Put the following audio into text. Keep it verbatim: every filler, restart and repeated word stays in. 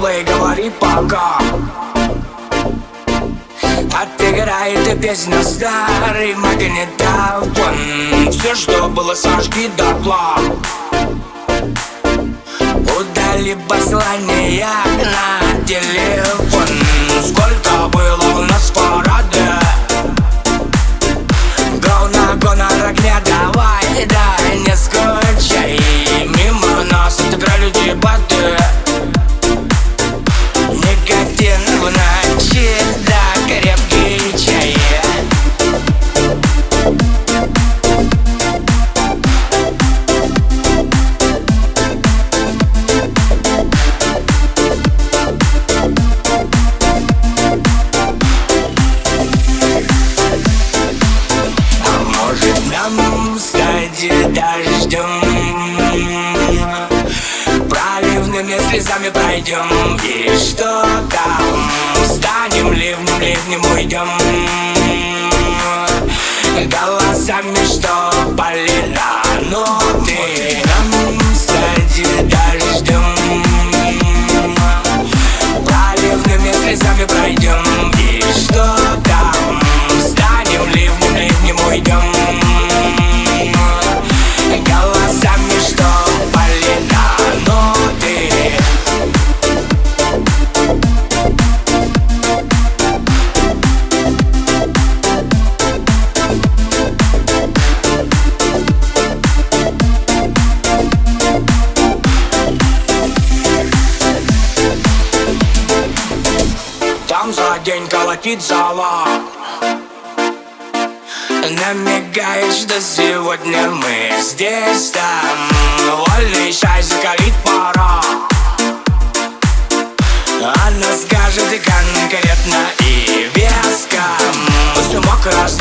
плей, говори пока. Отыграет и песня старый магнитофон. Все, что было, сожги дотла. Удали послания на телефон. Сколько было у нас парады. Гоу на го на огня, давай, да, не скучай. Мимо нас отыграли дебаты. Никотин в ночи, да, крепкий чай. Нам стать дождем, проливными слезами пройдем. И что там? Станем ливнем, ливнем уйдем. Голосами, что полина, но ты нам стать дождем, проливными слезами пройдем. И что там? Станем ливнем, ливнем уйдем. Голосами, что полина, но ты. Там за день колотит зала. Намекаешь, что сегодня мы здесь, там вольный чай закалить пора. Она скажет и конкретно, и веско. Все мокро.